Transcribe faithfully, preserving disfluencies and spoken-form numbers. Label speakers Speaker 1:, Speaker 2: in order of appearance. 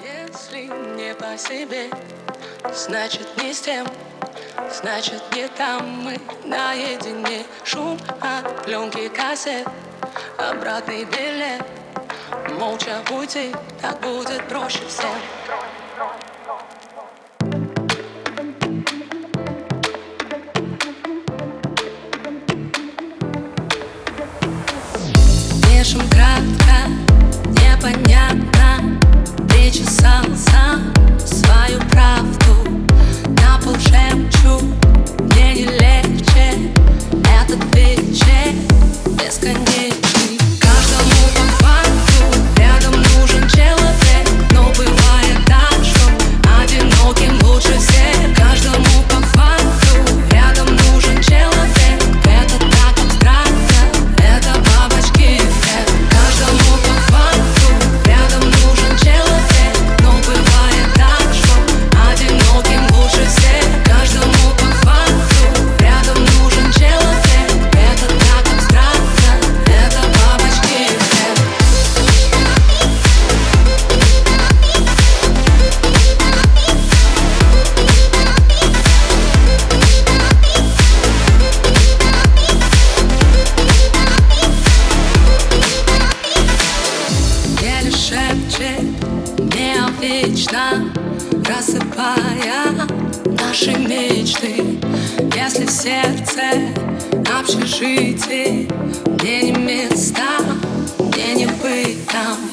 Speaker 1: Если не по себе, значит не с тем, значит не там. Мы наедине, шум от пленки кассет, обратный билет. Молча уйти, так будет проще всем. Пишем кратко, непонятно. Причесал сам свою правду, на пол жемчуг. Мне не легче этот вечер бесконечный. Каждому по факту рядом нужен человек, но бывает так, что одиноким лучше всех. Каждому по факту рядом нужен человек. Это так абстрактно, это бабочки эффект. Каждому по факту рядом нужен человек, но бывает так, что одиноким лучше всех. Каждому по факту рядом нужен человек. Это так абстрактно, это бабочки эффект. Еле шепчет мне вечно, рассыпая наши мечты. Если в сердце общежитие, мне не места, мне не быть там.